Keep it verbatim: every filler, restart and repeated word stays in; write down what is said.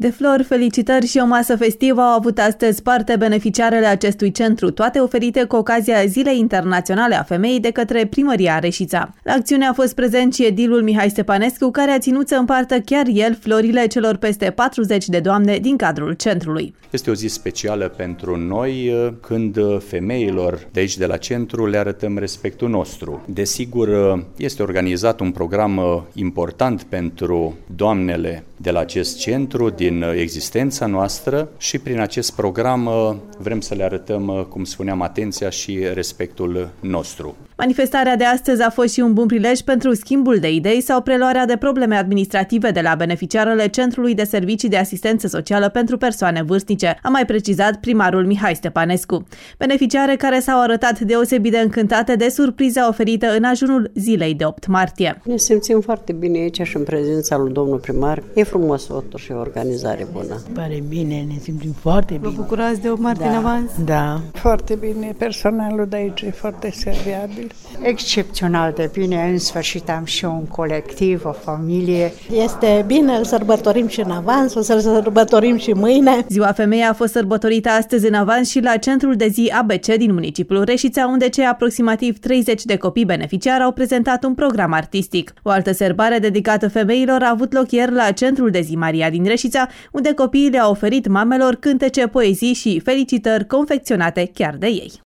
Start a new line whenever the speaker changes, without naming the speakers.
De flori, felicitări și o masă festivă au avut astăzi parte beneficiarele acestui centru, toate oferite cu ocazia Zilei Internaționale a Femeii de către Primăria Reșița. La acțiune a fost prezent și edilul Mihai Stepănescu, care a ținut să împartă chiar el florile celor peste patruzeci de doamne din cadrul centrului.
Este o zi specială pentru noi când femeilor de aici de la centru le arătăm respectul nostru. Desigur, este organizat un program important pentru doamnele de la acest centru, din existența noastră, și prin acest program vrem să le arătăm, cum spuneam, atenția și respectul nostru.
Manifestarea de astăzi a fost și un bun prilej pentru schimbul de idei sau preluarea de probleme administrative de la beneficiarele Centrului de Servicii de Asistență Socială pentru Persoane Vârstnice, a mai precizat primarul Mihai Stepănescu. Beneficiare care s-au arătat deosebit de încântate de surpriza oferită în ajunul zilei de opt martie.
Ne simțim foarte bine aici și în prezența lui domnul primar. E frumos totuși și o organizare bună.
Pare bine, ne simțim foarte bine.
Vă bucurați de opt martie
da.
în avans?
Da.
Foarte bine, personalul de aici e foarte serviabil.
Excepțional de bine, în sfârșit am și un colectiv, o familie.
Este bine, îl sărbătorim și în avans, o să-l sărbătorim și mâine.
Ziua Femeii a fost sărbătorită astăzi în avans și la Centrul de Zi A B C din municipiul Reșița, unde cei aproximativ treizeci de copii beneficiari au prezentat un program artistic. O altă sărbare dedicată femeilor a avut loc ieri la Centrul de Zi Maria din Reșița, unde copiii le-au oferit mamelor cântece, poezii și felicitări confecționate chiar de ei.